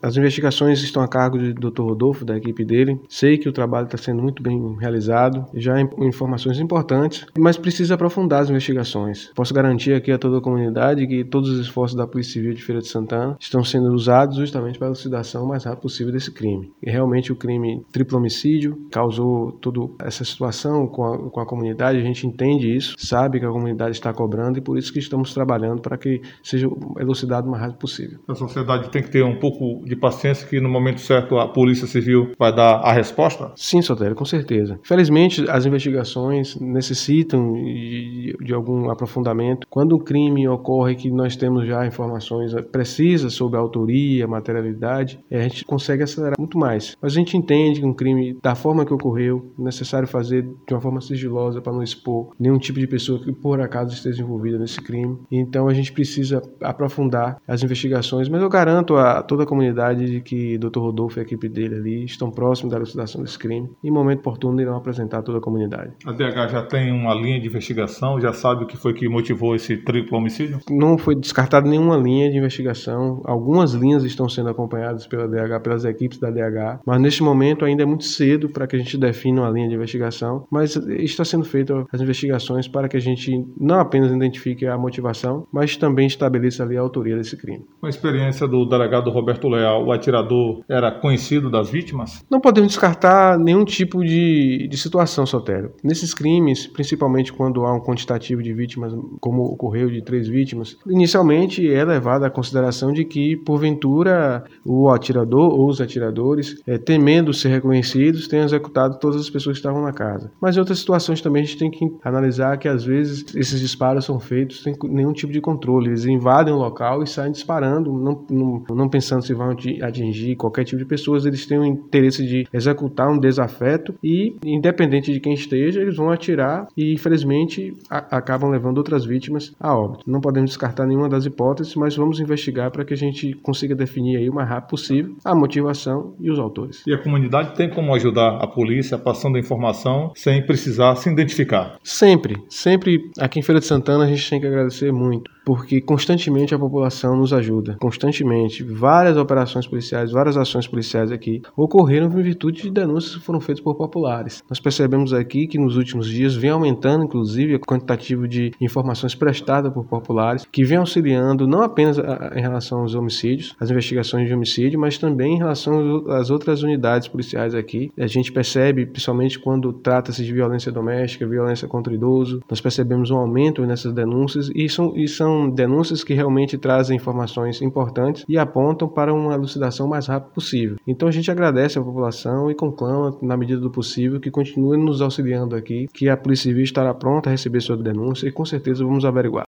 As investigações estão a cargo do Dr. Rodolfo, da equipe dele. Sei que o trabalho está sendo muito bem realizado, já informações importantes, mas precisa aprofundar as investigações. Posso garantir aqui a toda a comunidade que todos os esforços da Polícia Civil de Feira de Santana estão sendo usados justamente para a elucidação o mais rápido possível desse crime. E realmente o crime triplo homicídio causou toda essa situação com a comunidade, a gente entende isso, sabe que a comunidade está cobrando e por isso que estamos trabalhando para que seja elucidado o mais rápido possível. A sociedade tem que ter um pouco de paciência que no momento certo a Polícia Civil vai dar a resposta? Sim, Sotério, com certeza. Felizmente as investigações necessitam de algum aprofundamento. Quando um crime ocorre que nós temos já informações precisas sobre a autoria, a materialidade, a gente consegue acelerar muito mais. Mas a gente entende que um crime da forma que ocorreu, é necessário fazer de uma forma sigilosa para não expor nenhum tipo de pessoa que por acaso esteja envolvida nesse crime. Então a gente precisa aprofundar as investigações, mas eu garanto a toda a comunidade de que Dr. Rodolfo e a equipe dele ali estão próximos da elucidação desse crime e em momento oportuno irão apresentar a toda a comunidade. A DH já tem uma linha de investigação, já sabe o que foi que motivou esse triplo homicídio? Não foi descartada nenhuma linha de investigação. Algumas linhas estão sendo acompanhadas pela DH, pelas equipes da DH, mas neste momento ainda é muito cedo para que a gente defina uma linha de investigação, mas está sendo feita as investigações para que a gente não apenas identifique a motivação, mas também estabeleça ali a autoria desse crime. Com a experiência do delegado Roberto Leal, o atirador era conhecido das vítimas? Não podemos descartar nenhum tipo de situação, Sotério. Nesses crimes, principalmente quando há um quantitativo de vítimas, como ocorreu de 3 vítimas, inicialmente é levada à consideração de que, porventura, o atirador ou os atiradores, temendo ser reconhecidos, tenham executado todas as pessoas que estavam na casa. Mas em outras situações também a gente tem que analisar que, às vezes, esses disparos são feitos sem nenhum tipo de controle. Eles invadem o local e saem disparando, não pensando se vão atingir qualquer tipo de pessoas. Eles têm o interesse de executar um desafeto e, independente de quem esteja, eles vão atirar e, infelizmente, acabam levando outras vítimas a óbito. Não podemos descartar nenhuma das hipóteses, mas vamos investigar para que a gente consiga definir aí o mais rápido possível a motivação e os autores. E a comunidade tem como ajudar a polícia passando a informação sem precisar se identificar? Sempre aqui em Feira de Santana a gente tem que agradecer muito, porque constantemente a população nos ajuda, constantemente. Várias operações policiais, várias ações policiais aqui ocorreram em virtude de denúncias que foram feitas por populares. Nós percebemos aqui que nos últimos dias vem aumentando, inclusive, o quantitativo de informações prestadas por populares, que vem auxiliando não apenas em relação aos homicídios, as investigações de homicídio, mas também em relação às outras unidades policiais aqui. A gente percebe, principalmente quando trata-se de violência doméstica, violência contra o idoso, nós percebemos um aumento nessas denúncias e são denúncias que realmente trazem informações importantes e apontam para uma elucidação mais rápida possível. Então a gente agradece à população e conclama, na medida do possível, que continue nos auxiliando aqui, que a Polícia Civil estará pronta a receber sua denúncia e com certeza vamos averiguar.